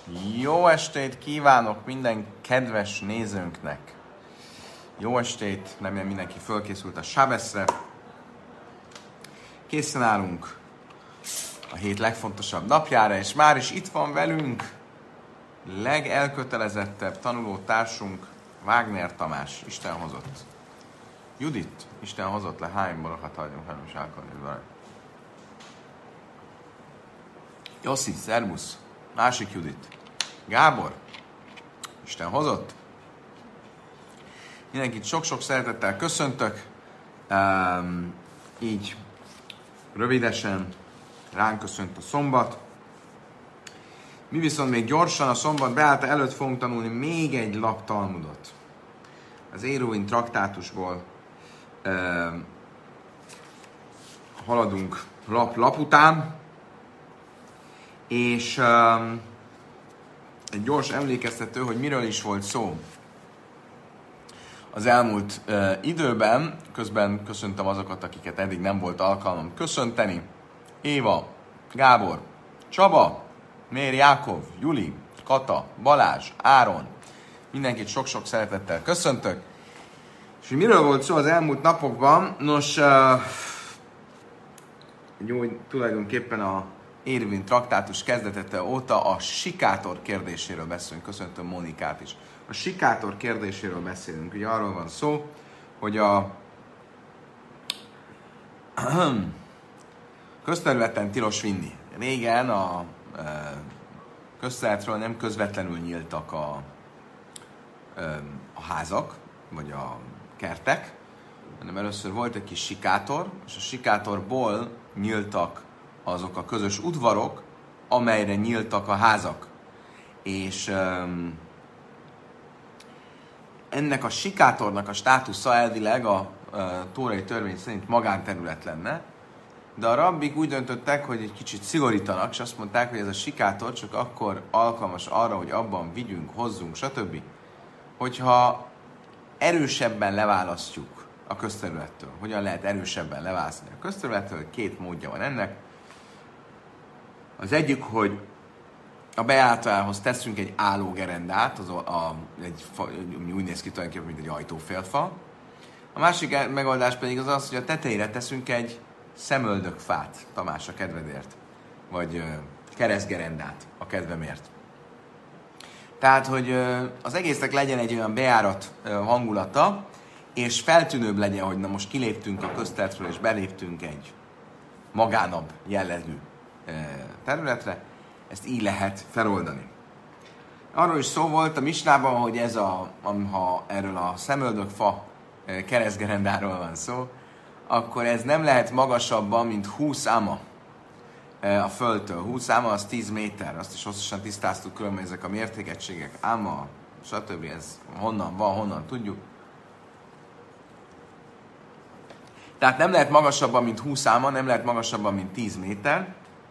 Jó estét kívánok minden kedves nézőnknek! Jó estét, remélem mindenki fölkészült a Sábeszre. Készen állunk a hét legfontosabb napjára, és már is itt van velünk legelkötelezettebb tanulótársunk, Wagner Tamás, Isten hozott. Judit, Isten hozott le, hány barakat hagyunk, hanem is elkarni. Jossi, szervusz, másik Judit. Gábor, Isten hozott. Mindenkit sok-sok szeretettel köszöntök. Így rövidesen ránk köszönt a szombat. Mi viszont még gyorsan a szombat beállta előtt fogunk tanulni még egy lap Talmudot. Az Éruvin traktátusból haladunk lap után, és egy gyors emlékeztető, hogy miről is volt szó az elmúlt időben. Közben köszöntöm azokat, akiket eddig nem volt alkalmam köszönteni. Éva, Gábor, Csaba, Mér Jákov, Juli, Kata, Balázs, Áron. Mindenkit sok-sok szeretettel köszöntök. És miről volt szó az elmúlt napokban? Nos, tulajdonképpen a Éruvin traktátus kezdetete óta a sikátor kérdéséről beszélünk. Köszöntöm Mónikát is. A sikátor kérdéséről beszélünk. Ugye arról van szó, hogy a közterületen tilos vinni. Régen a közterületről nem közvetlenül nyíltak a házak, vagy a kertek, hanem először volt egy kis sikátor, és a sikátorból nyíltak azok a közös udvarok, amelyre nyíltak a házak. És ennek a sikátornak a státusza elvileg a tórai törvény szerint magánterület lenne, de a rabbik úgy döntöttek, hogy egy kicsit szigorítanak, és azt mondták, hogy ez a sikátor csak akkor alkalmas arra, hogy abban vigyünk, hozzunk, stb. Hogyha erősebben leválasztjuk a közterülettől. Hogyan lehet erősebben leválasztani a közterülettől? Két módja van ennek. Az egyik, hogy a bejáratához teszünk egy állógerendát, úgy néz ki tulajdonképpen, mint egy ajtófélfa. A másik megoldás pedig az, hogy a tetejére teszünk egy szemöldökfát, Tamás, a kedvedért, vagy keresztgerendát a kedvemért. Tehát, hogy az egésznek legyen egy olyan bejárat hangulata, és feltűnőbb legyen, hogy na most kiléptünk a közterületről, és beléptünk egy magánabb jellegű területre, ezt így lehet feloldani. Arról is szó volt a misnában, hogy ha erről a szemöldökfa keresztgerendáról van szó, akkor ez nem lehet magasabban, mint 20 ama a földtől. 20 ama az 10 méter, azt is hosszasan tisztáztuk különben ezek a mértékegységek. Ama, stb. Ez honnan van, honnan tudjuk. Tehát nem lehet magasabban, mint 20 ama, nem lehet magasabban, mint 10 méter.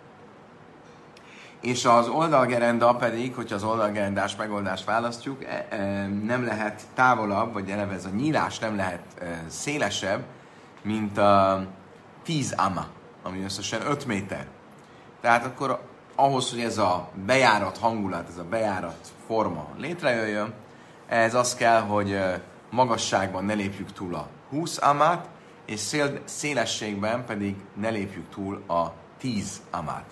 És az oldalgerenda pedig, hogyha az oldalgerendás megoldást választjuk, nem lehet távolabb, vagy eleve ez a nyílás nem lehet szélesebb, mint a 10 ama, ami összesen 5 méter. Tehát akkor ahhoz, hogy ez a bejárat hangulat, ez a bejárat forma létrejöjjön, ez az kell, hogy magasságban ne lépjük túl a 20 amát, és szélességben pedig ne lépjük túl a 10 amát.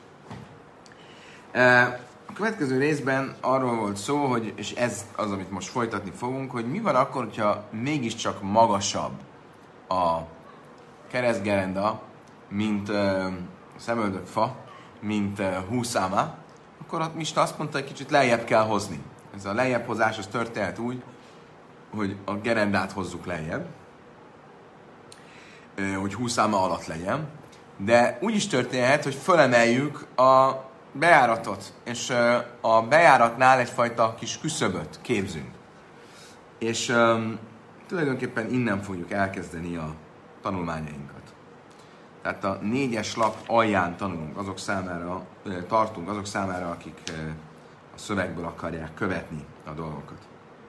A következő részben arról volt szó, hogy, és ez az, amit most folytatni fogunk, hogy mi van akkor, hogyha mégiscsak magasabb a keresztgerenda, mint szemöldökfa, mint 20 ama, akkor a Misna azt mondta, hogy kicsit lejjebb kell hozni. Ez a lejjebb hozás az történhet úgy, hogy a gerendát hozzuk lejjebb, hogy 20 ama alatt legyen, de úgy is történhet, hogy fölemeljük a bejáratot, és a bejáratnál egyfajta kis küszöböt képzünk. És tulajdonképpen innen fogjuk elkezdeni a tanulmányainkat. Tehát a 4-es lap alján tanulunk tartunk azok számára, akik a szövegből akarják követni a dolgokat.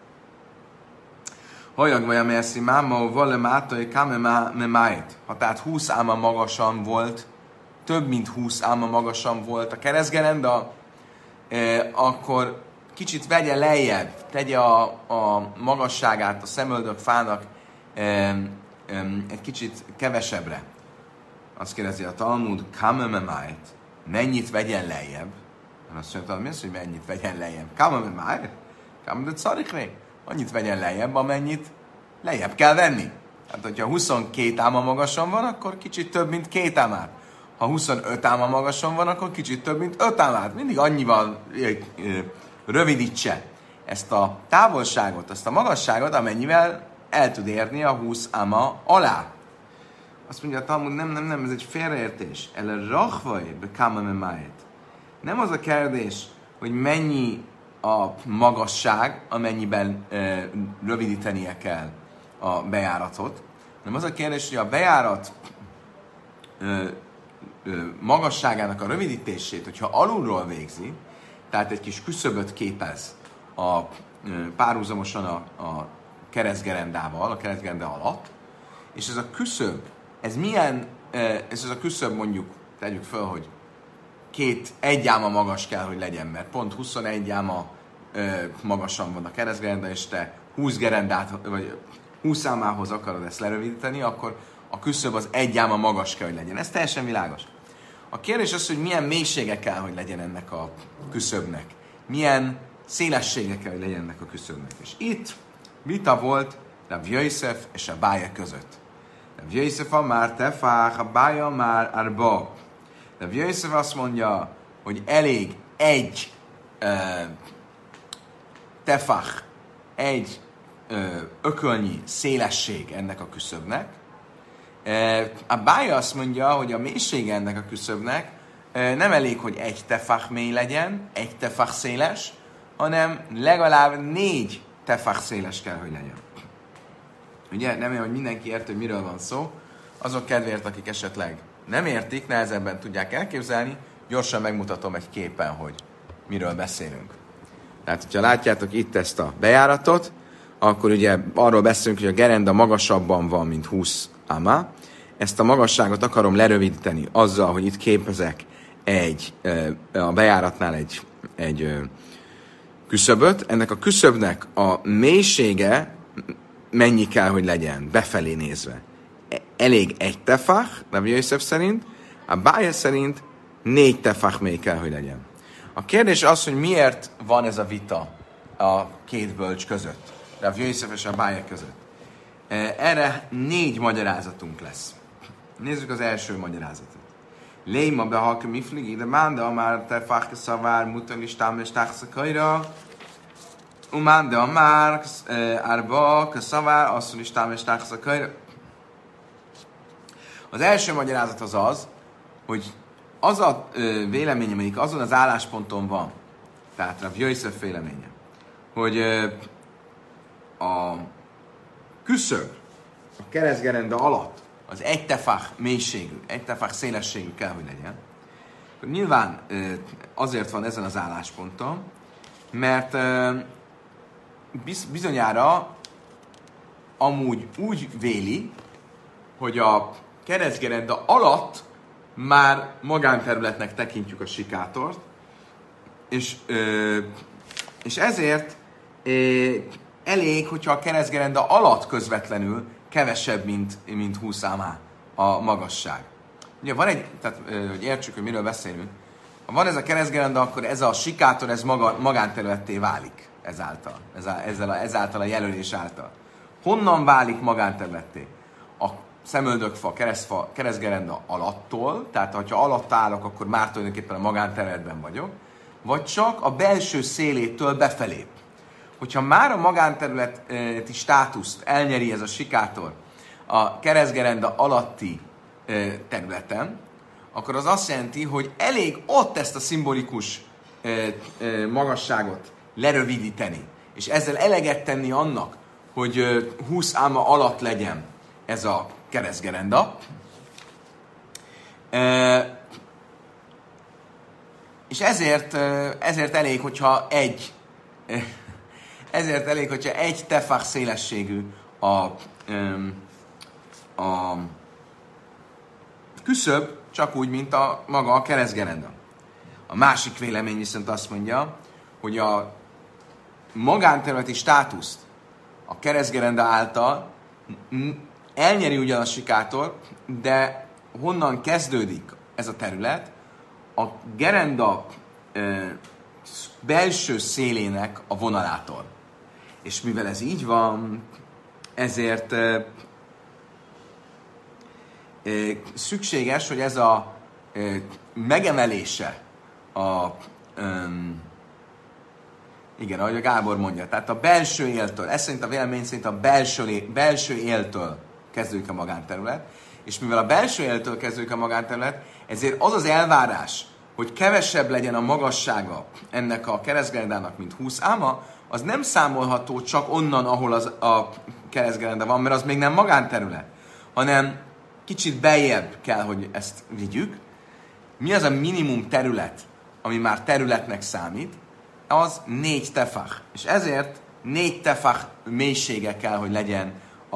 Hajag vagy a messzi máma, vale mátai kame memájt. Ha tehát 20 áma magasan volt, több mint 20 áma magasan volt a keresztgerenda, akkor kicsit vegye lejjebb, tegye a magasságát a szemöldök fának egy kicsit kevesebbre. Azt kérdezi a Talmud, kamememájt, mennyit vegyen lejjebb? Azt mondja, mi az, hogy mennyit vegyen lejjebb? Kamememájt? Kamememájt szarikné? Annyit vegyen lejjebb, amennyit lejjebb kell venni. Hát, hogyha 22 áma magason van, akkor kicsit több, mint 2 ámát. Ha 25 áma magason van, akkor kicsit több, mint 5 ámát. Mindig annyival rövidítse ezt a távolságot, ezt a magasságot, amennyivel el tud érni a 20 áma alá. Azt mondja a Talmud, nem, ez egy félreértés. El rachvaj bekámamemájt. Nem az a kérdés, hogy mennyi a magasság, amennyiben rövidítenie kell a bejáratot, hanem az a kérdés, hogy a bejárat magasságának a rövidítését, hogyha alulról végzi, tehát egy kis küszöböt képez párhuzamosan a keresztgerendával, a keresztgerende alatt, és ez a küszöb, ez a küszöb mondjuk, tegyük föl, hogy 1 áma magas kell, hogy legyen, mert pont 21 áma magasan van a keresztgerenda, és te 20 gerendát, vagy 20 ámához akarod ezt lerövidíteni, akkor a küszöb az 1 áma magas kell, hogy legyen. Ez teljesen világos. A kérdés az, hogy milyen mélysége kell, hogy legyen ennek a küszöbnek. Milyen szélessége kell, hogy legyen ennek a küszöbnek. És itt vita volt Rav Yosef és a Bája között. Rav Yosef már tefach, a Bája már arba. Rav Yosef azt mondja, hogy elég egy tefach, egy ökölnyi szélesség ennek a küszöbnek. A Bája azt mondja, hogy a mélysége ennek a küszöbnek nem elég, hogy 1 tefach mély legyen, 1 tefach széles, hanem legalább 4 tefach széles kell, hogy legyen. Ugye, nem olyan, hogy mindenki érti, hogy miről van szó. Azok kedvéért, akik esetleg nem értik, nehezebben tudják elképzelni, gyorsan megmutatom egy képen, hogy miről beszélünk. Tehát, hogyha látjátok itt ezt a bejáratot, akkor ugye arról beszélünk, hogy a gerenda magasabban van, mint 20 áma. Ezt a magasságot akarom lerövidíteni azzal, hogy itt képezek a bejáratnál egy küszöböt. Ennek a küszöbnek a mélysége mennyi kell, hogy legyen, befelé nézve. Elég 1 tefach, Rav Yosef szerint, a Bája szerint 4 tefach mély kell, hogy legyen. A kérdés az, hogy miért van ez a vita a két bölcs között, Rav Yosef és a Bája között. Erre 4 magyarázatunk lesz. Nézzük az első magyarázatot. Léma behalka miflig, ide mánda, már tefach szavár, mutan is támos táxakaira, umánda már árba, szavár, asszony is támos táxakaira. Az első magyarázat az, hogy az a vélemény, amelyik azon az állásponton van, tehát Rav Yosef véleménye, hogy a küszöb a keresztgerenda alatt az 1 tefach mélységű, 1 tefach szélességű kell, hogy legyen. Nyilván azért van ezen az állásponton, mert bizonyára amúgy úgy véli, hogy a keresztgerenda alatt már magánterületnek tekintjük a sikátort, és ezért elég, hogyha a keresztgerenda alatt közvetlenül kevesebb, mint 20 ámá a magasság. Ugye van tehát hogy értsük, hogy miről beszélünk, ha van ez a keresztgerenda, akkor ez a sikátor, ez magánterületté válik ezáltal a jelölés által. Honnan válik magánterületté? A szemöldökfa, keresztgerenda alattól, tehát ha alatt állok, akkor már tulajdonképpen a magánterületben vagyok, vagy csak a belső szélétől befelé. Hogyha már a magánterületi státuszt elnyeri ez a sikátor a keresztgerenda alatti területen, akkor az azt jelenti, hogy elég ott ezt a szimbolikus magasságot lerövidíteni, és ezzel eleget tenni annak, hogy 20 áma alatt legyen ez a keresztgerenda. És ezért elég, hogyha egy tefach szélességű a küszöb, csak úgy, mint maga a keresztgerenda. A másik vélemény viszont azt mondja, hogy a magánterületi státuszt a keresztgerenda által elnyeri ugyan a sikátor, de honnan kezdődik ez a terület? A gerenda belső szélének a vonalától. És mivel ez így van, ezért szükséges, hogy ez a megemelése igen, ahogy a Gábor mondja, tehát a belső éltől, ez szerint a vélemény szerint a belső éltől kezdődik a magánterület, és mivel a belső éltől kezdődik a magánterület, ezért az az elvárás, hogy kevesebb legyen a magassága ennek a keresztgerendának, mint 20 áma, az nem számolható csak onnan, ahol az a keresztgerenda van, mert az még nem magánterület, hanem kicsit beljebb kell, hogy ezt vigyük. Mi az a minimum terület, ami már területnek számít? Az 4 tefach. És ezért 4 tefach mélysége kell, hogy legyen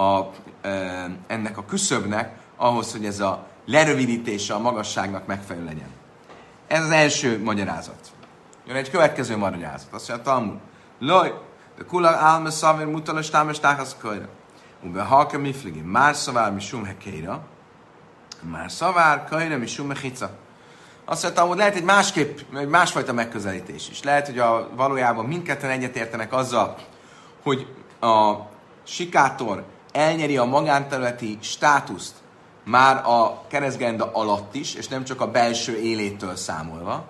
ennek a küszöbnek, ahhoz, hogy ez a lerövidítése a magasságnak megfelelő legyen. Ez az első magyarázat. Jön egy következő magyarázat. Azt mondja, Talmud. Loj, de kula álme szavér mutalos támas táhasz kölyre. Ube halka mifligi. Már szavár mi sum hekéra. Már szavár kölyre mi sum hechica. Azt mondta, hogy lehet egy másfajta megközelítés is. Lehet, hogy valójában mindketten egyetértenek azzal, hogy a sikátor elnyeri a magánterületi státuszt már a keresztgerenda alatt is, és nem csak a belső élétől számolva.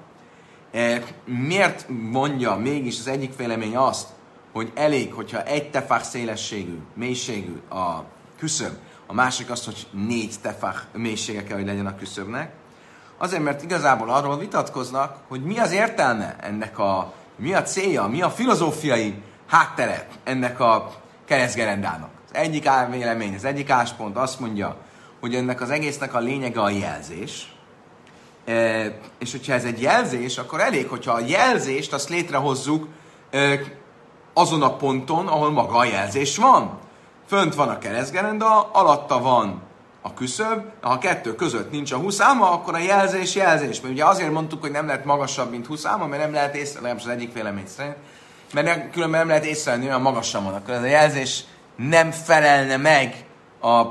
Miért mondja mégis az egyik vélemény azt, hogy elég, hogyha 1 tefach szélességű, mélységű a küszöb, a másik azt, hogy 4 tefach mélysége kell, hogy legyen a küszöbnek? Azért, mert igazából arról vitatkoznak, hogy mi az értelme ennek mi a célja, mi a filozófiai háttere ennek a keresztgerendának. Az egyik vélemény, az egyik álláspont azt mondja, hogy ennek az egésznek a lényege a jelzés. És hogyha ez egy jelzés, akkor elég, hogyha a jelzést azt létrehozzuk azon a ponton, ahol maga a jelzés van. Fönt van a keresztgerenda, alatta van a küszöb, ha a kettő között nincs a 20 áma, akkor a jelzés. Mert ugye azért mondtuk, hogy nem lehet magasabb, mint 20 áma, mert nem lehet észre, legalábbis az egyik vélemény szerint, mert különben nem lehet észrevenni, olyan magasan van. Akkor ez a jelzés nem felelne meg a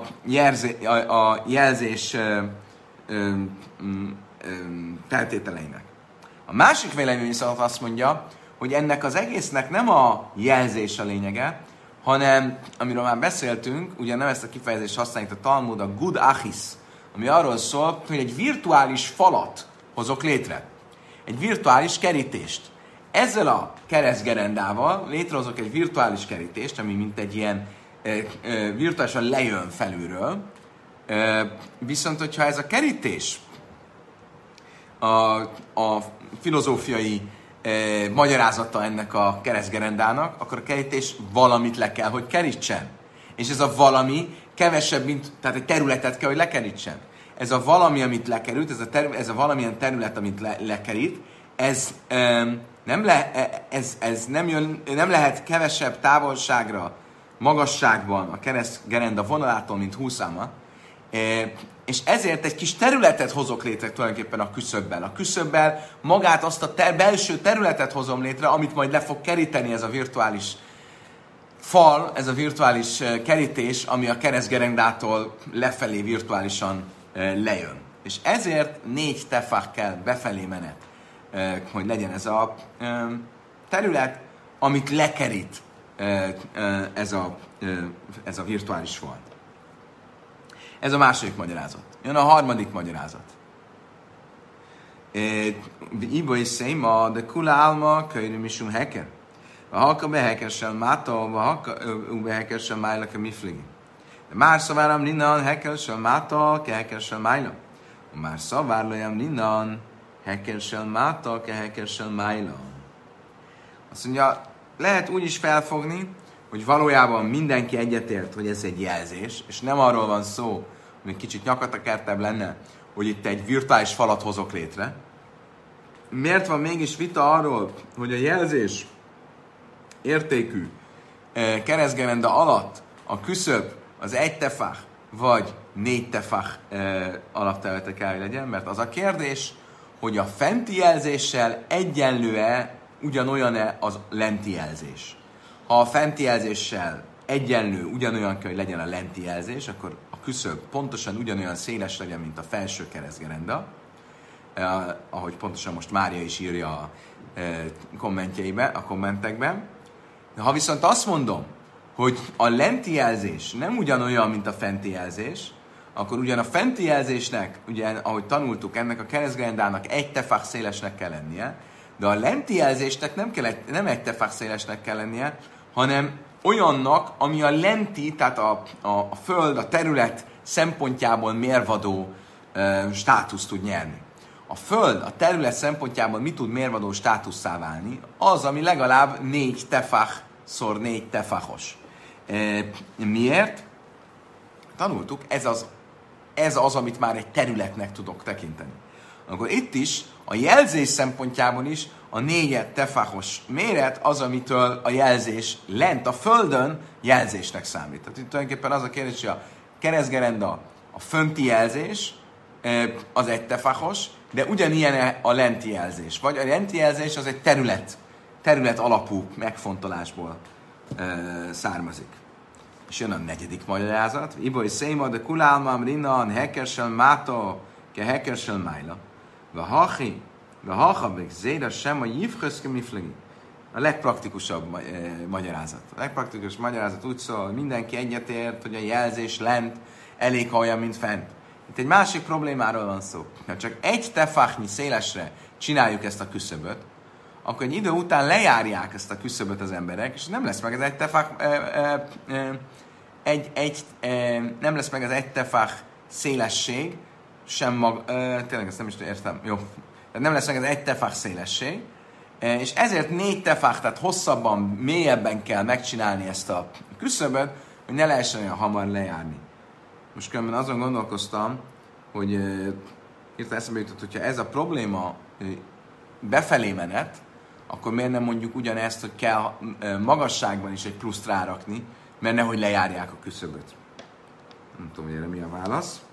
jelzés feltételeinek. A másik vélemény viszont azt mondja, hogy ennek az egésznek nem a jelzés a lényege, hanem, amiről már beszéltünk, ugye nem ezt a kifejezést használjuk a Talmud, a gud achis, ami arról szól, hogy egy virtuális falat hozok létre. Egy virtuális kerítést. Ezzel a keresztgerendával létrehozok egy virtuális kerítést, ami mint egy ilyen virtuálisan lejön felülről. Viszont, hogyha ez a kerítés a filozófiai magyarázata ennek a keresztgerendának, akkor a kerítés valamit le kell, hogy kerítsen. És ez a valami kevesebb, tehát egy területet kell, hogy lekerítsen. Ez a valami, amit lekerült, ez a valamilyen terület, amit lekerít, ez nem lehet kevesebb távolságra, magasságban a keresztgerenda vonalától, mint 20 áma, és ezért egy kis területet hozok létre tulajdonképpen a küszöbbel. A küszöbbel magát azt a belső területet hozom létre, amit majd le fog keríteni ez a virtuális fal, ez a virtuális kerítés, ami a keresztgerendától lefelé virtuálisan lejön. És ezért 4 tefach kell befelé menet, hogy legyen ez a terület, amit lekerít ez a virtuális fal. Ez a második magyarázat. Jön a harmadik magyarázat. Ibo is széma, de kula álma, könyörű misum heker. A halka behekersen máta, a halka behekersen májlak a mifligi. De már szaváram linnan, hekersen máta, ke hekersen májla. Már szavárlajam linnan, hekersen máta, ke hekersen májla. Azt mondja, lehet úgy is felfogni, hogy valójában mindenki egyetért, hogy ez egy jelzés, és nem arról van szó, hogy kicsit nyakatakertebb lenne, hogy itt egy virtuális falat hozok létre. Miért van mégis vita arról, hogy a jelzés értékű keresztgerenda alatt a küszöb az 1 tefach vagy 4 tefach alapterülete kell, hogy legyen? Mert az a kérdés, hogy a fenti jelzéssel egyenlő-e, ugyanolyan-e az lenti jelzés. Ha a fenti jelzéssel egyenlő, ugyanolyan kell, hogy legyen a lenti jelzés, akkor a küszöb pontosan ugyanolyan széles legyen, mint a felső keresztgerenda, ahogy pontosan most Mária is írja a kommentekben. Ha viszont azt mondom, hogy a lenti jelzés nem ugyanolyan, mint a fenti jelzés, akkor ugyan a fenti jelzésnek, ugye, ahogy tanultuk, ennek a keresztgerendának egy tefach szélesnek kell lennie, de a lenti jelzésnek nem egy tefach szélesnek kell lennie, hanem olyannak, ami a lenti, tehát a föld, a terület szempontjából mérvadó státuszt tud nyerni. A föld, a terület szempontjából mi tud mérvadó státusszá válni? Az, ami legalább 4 tefach szor 4 tefachos. Miért? Tanultuk, ez az, amit már egy területnek tudok tekinteni. Akkor itt is, a jelzés szempontjából is a 4 tefachos méret az, amitől a jelzés lent a földön jelzésnek számít. Tehát itt tulajdonképpen az a kérdés, hogy a keresztgerenda, a fönti jelzés, az egy tefachos, de ugyanilyen a lenti jelzés. Vagy a lenti jelzés az egy terület alapú megfontolásból származik. És jön a 4. magyarázat. Iboly széma, de kulálmám rinnan, hekersel máta, ke hekersel májla. Vahacha, meg zéra sem a jívköszke miflegi. A legpraktikusabb magyarázat. A legpraktikusabb magyarázat úgy szól, hogy mindenki egyetért, hogy a jelzés lent elég olyan, mint fent. Itt egy másik problémáról van szó. Ha csak egy tefachnyi szélesre csináljuk ezt a küszöböt, akkor egy idő után lejárják ezt a küszöböt az emberek, és nem lesz meg az egy tefach, nem lesz meg az egy tefach szélesség, sem tényleg ezt nem is értem, jó. Tehát nem lesz meg az egy tefach szélesség, és ezért 4 tefach, tehát hosszabban, mélyebben kell megcsinálni ezt a küszöböt, hogy ne lehessen olyan hamar lejárni. Most különben azon gondolkoztam, hogy hirtelen eszembe jutott, hogyha ez a probléma befelé menet, akkor miért nem mondjuk ugyanezt, hogy kell magasságban is egy pluszt rárakni, mert nehogy lejárják a küszöböt. Nem tudom, hogy erre mi a válasz.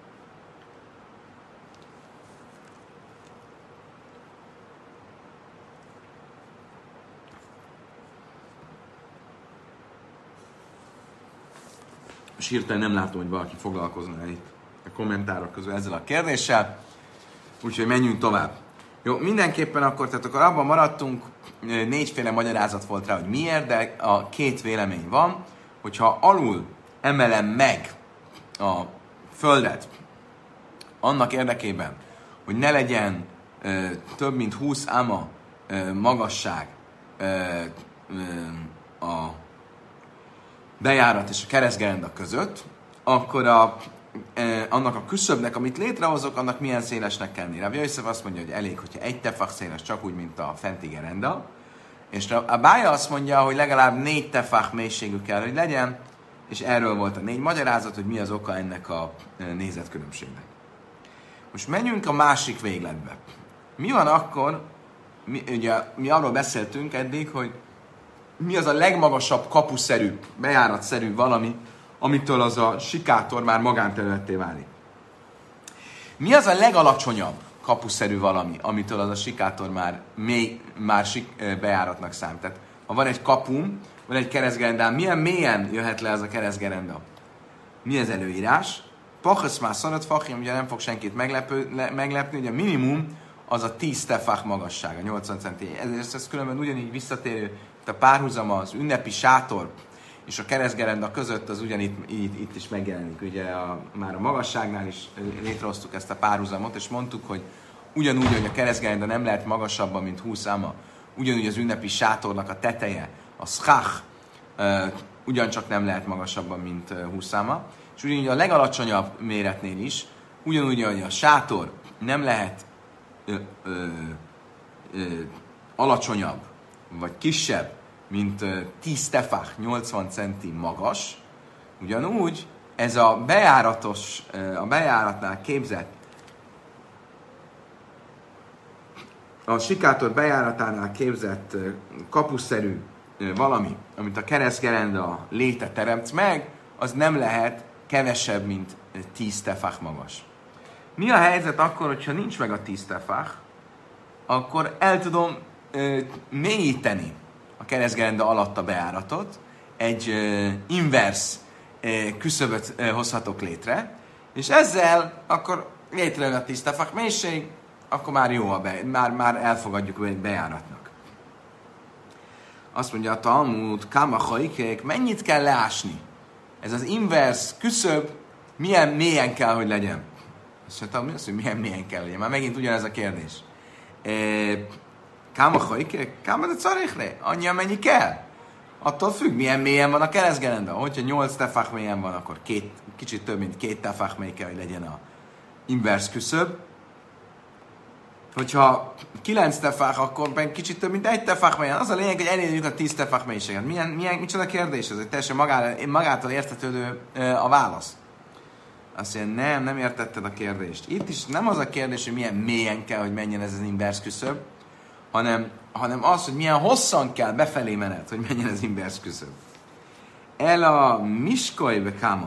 És hirtelen nem látom, hogy valaki foglalkozna itt a kommentárok közül ezzel a kérdéssel. Úgyhogy menjünk tovább. Jó, mindenképpen tehát akkor abban maradtunk, 4 magyarázat volt rá, hogy miért, de a 2 vélemény van, hogyha alul emelem meg a földet annak érdekében, hogy ne legyen több mint 20 áma magasság a bejárat és a keresztgerenda között, akkor annak a küszöbnek, amit létrehozok, annak milyen szélesnek kell lenni. Rav Yosef azt mondja, hogy elég, hogyha egy tefach széles, csak úgy, mint a fenti gerenda. És a Bája azt mondja, hogy legalább 4 tefach mélységű kell, hogy legyen, és erről volt a 4 magyarázat, hogy mi az oka ennek a nézetkülönbségnek. Most menjünk a másik végletbe. Mi van akkor, mi arról beszéltünk eddig, hogy mi az a legmagasabb kapuszerű, bejáratszerű valami, amitől az a sikátor már magánterületté válik. Mi az a legalacsonyabb kapuszerű valami, amitől az a sikátor már bejáratnak számít? Tehát, ha van egy kapum, van egy keresztgerendám, milyen mélyen jöhet le ez a keresztgerenda? Mi az előírás? Pachasz már szarat fachim, ugye nem fog senkit meglepni, ugye a minimum az a 10 tefach magassága, 80 centi. Ez különben ugyanígy visszatérő, a párhuzama, az ünnepi sátor és a keresztgerenda között az itt is megjelenik. Ugye már a magasságnál is létrehoztuk ezt a párhuzamot, és mondtuk, hogy ugyanúgy, hogy a keresztgerenda nem lehet magasabban, mint 20 áma, ugyanúgy az ünnepi sátornak a teteje, a schach, ugyancsak nem lehet magasabban, mint 20 áma. És ugyanúgy a legalacsonyabb méretnél is, ugyanúgy, hogy a sátor nem lehet alacsonyabb, vagy kisebb, mint 10 tefach, 80 centi magas, ugyanúgy ez a bejáratnál képzett, a sikátor bejáratánál képzett kapuszerű valami, amit a keresztgerenda léte teremt meg, az nem lehet kevesebb, mint 10 tefach magas. Mi a helyzet akkor, hogyha nincs meg a 10 tefach, akkor el tudom mélyíteni a keresztgerenda alatt a bejáratot, egy inverse küszöböt hozhatok létre, és ezzel akkor létrejön a tiszta fák mélység, akkor már jó, már elfogadjuk bejáratnak. Azt mondja a Talmud, kámachaikék, mennyit kell leásni? Ez az inverse küszöb milyen mélyen kell, hogy legyen? Azt mondja, hogy milyen mélyen kell legyen? Már megint ugyanez a kérdés. Kámachaikék, kámad a carikre? Annyi, amennyi kell. Attól függ, milyen mélyen van a keresztgerenda. Hogyha 8 tefach mélyen van, akkor kicsit több, mint 2 tefach mély kell, hogy legyen a inverse küszöb. Hogyha 9 tefach, akkor pedig kicsit több, mint 1 tefach mélyen. Az a lényeg, hogy elérjük a 10 tefach mélységet. Micsoda kérdés ez? Teljesen magától értetődő a válasz. Azt mondja, nem értetted a kérdést. Itt is nem az a kérdés, hogy milyen mélyen kell, hogy menjen ez az inverse küszöb, hanem az, hogy milyen hosszan kell befelé menet, hogy menjen az inverse küszöb. El a miskolybe káma.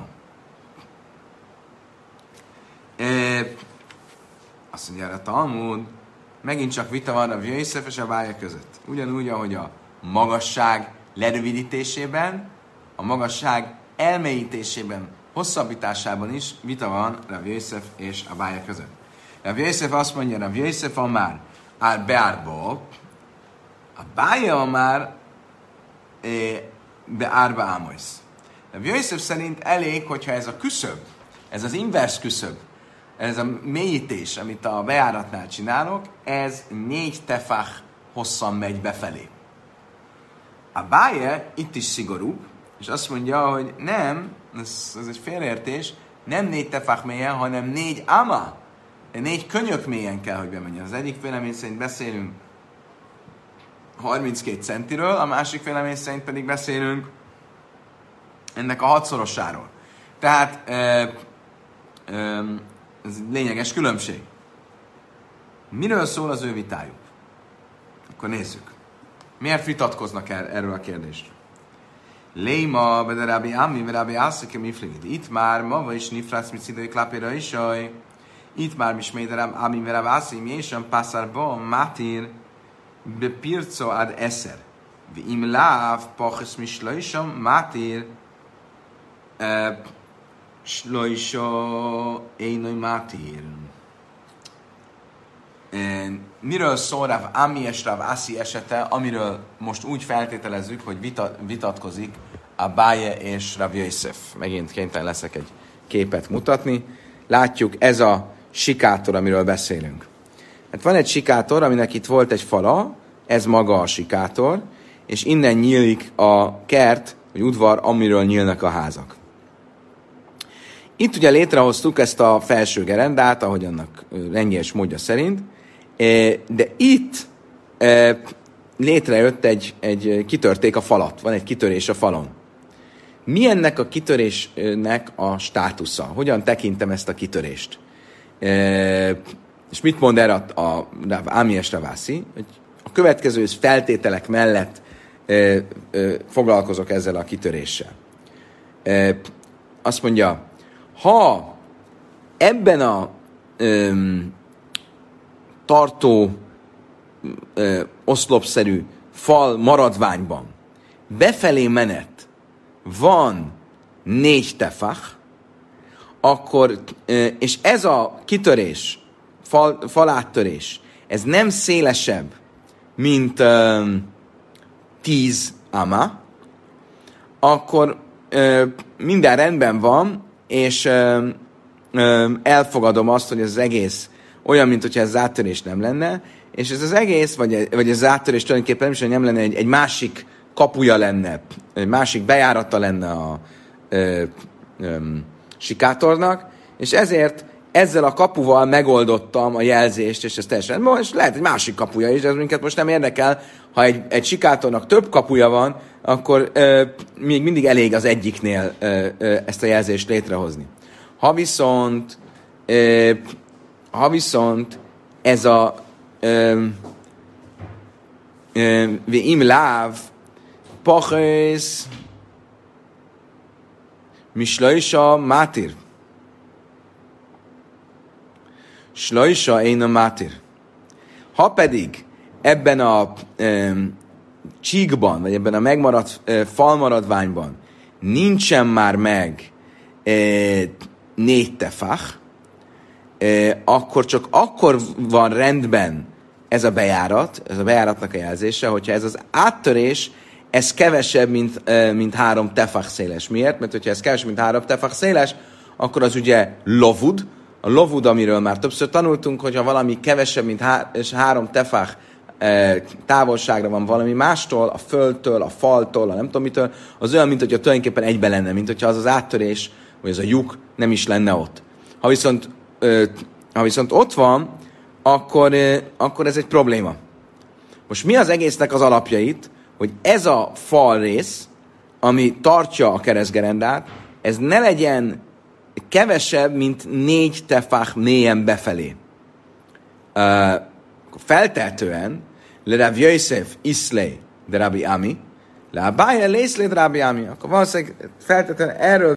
Azt mondja, a Talmud, megint csak vita van a Jöjszef és a Bája között. Ugyanúgy, ahogy a magasság lerövidítésében, a magasság elmélyítésében, hosszabbításában is vita van Rav Jöjszef és a Bája között. Rav Jöjszef azt mondja, Rav Jöjszef már áll beárból, a Bája már beárba ámolysz. Rav Jöjszef szerint elég, hogyha ez a küszöb, ez az inverse küszöb, ez a mélyítés, amit a bejáratnál csinálok, ez 4 tefach hosszan megy befelé. A Báje itt is szigorúbb, és azt mondja, hogy nem, ez egy félreértés, nem 4 tefach mélyen, hanem 4 ama, 4 könyök mélyen kell, hogy bemenjen. Az egyik vélemény szerint beszélünk 32 centiről, a másik vélemény szerint pedig beszélünk ennek a 6-szorosáról. Tehát ez egy lényeges különbség. Miről szól az ő vitájuk? Akkor nézzük. Miért vitatkoznak erről a kérdésről? Léma, de Rabbi Ami, Rabbi Asszike, mifligid. Itt már ma is nifrász, mit szidői klápéra is, itt már mismé, de Rabbi Ami, Rabbi Asszim, jésem pászárba, mátír, bepirco ad eszer. Im láv, pachesz mislajsam, mátír, slajsa, énoj mátír. Miről szól Rav Ami és Rav Assi esete, amiről most úgy feltételezzük, hogy vitatkozik a Báje és Rav Jöjszef. Megint kénytelen leszek egy képet mutatni. Látjuk, ez a sikátor, amiről beszélünk. Hát van egy sikátor, aminek itt volt egy fala, ez maga a sikátor, és innen nyílik a kert, vagy udvar, amiről nyílnak a házak. Itt ugye létrehoztuk ezt a felső gerendát, ahogy annak rendje és módja szerint, de itt létrejött kitörték a falat, van egy kitörés a falon. Mi ennek a kitörésnek a státusza? Hogyan tekintem ezt a kitörést? És mit mond erre a Ami és Rav Assi? A következő feltételek mellett foglalkozok ezzel a kitöréssel. Azt mondja, ha ebben a tartó oszlopszerű fal maradványban befelé menet van 4 tefach, akkor, és ez a kitörés, faláttörés, ez nem szélesebb, mint 10 ama, akkor minden rendben van, és elfogadom azt, hogy ez az egész olyan, mint hogyha ez záttörés nem lenne, és ez az egész, vagy ez záttörés tulajdonképpen nem lenne, egy másik kapuja lenne, egy másik bejárata lenne a sikátornak, és ezért ezzel a kapuval megoldottam a jelzést, és ez teljesen, és lehet egy másik kapuja is, de ez minket most nem érdekel, ha egy sikátornak több kapuja van, akkor még mindig elég az egyiknél ezt a jelzést létrehozni. Ha viszont ez a im láv pachesz mislajsa mátir. Slajsa én a mátir. Ha pedig ebben a csíkban, vagy ebben a megmaradt falmaradványban nincsen már meg 4 tefach, akkor csak akkor van rendben ez a bejáratnak a jelzése, hogyha ez az áttörés, ez kevesebb, mint 3 tefach széles. Miért? Mert hogyha ez kevesebb, mint 3 tefach széles, akkor az ugye lovud. A lovud, amiről már többször tanultunk, hogyha valami kevesebb, mint 3 tefach távolságra van valami mástól, a földtől, a faltól, a nem tudom mitől, az olyan, mint hogyha tulajdonképpen egybe lenne, mint hogyha az áttörés, vagy az a lyuk nem is lenne ott. Ha viszont ott van, akkor ez egy probléma. Most mi az egésznek az alapjait, hogy ez a fal rész, ami tartja a keresztgerendát, ez ne legyen kevesebb, mint 4 tefach mélyen befelé. Feltehetően, le Rav Yosef iszlé de Rabbi Ami, le Abaye lészlé de Rabbi Ami. Akkor valószínűleg feltehetően erről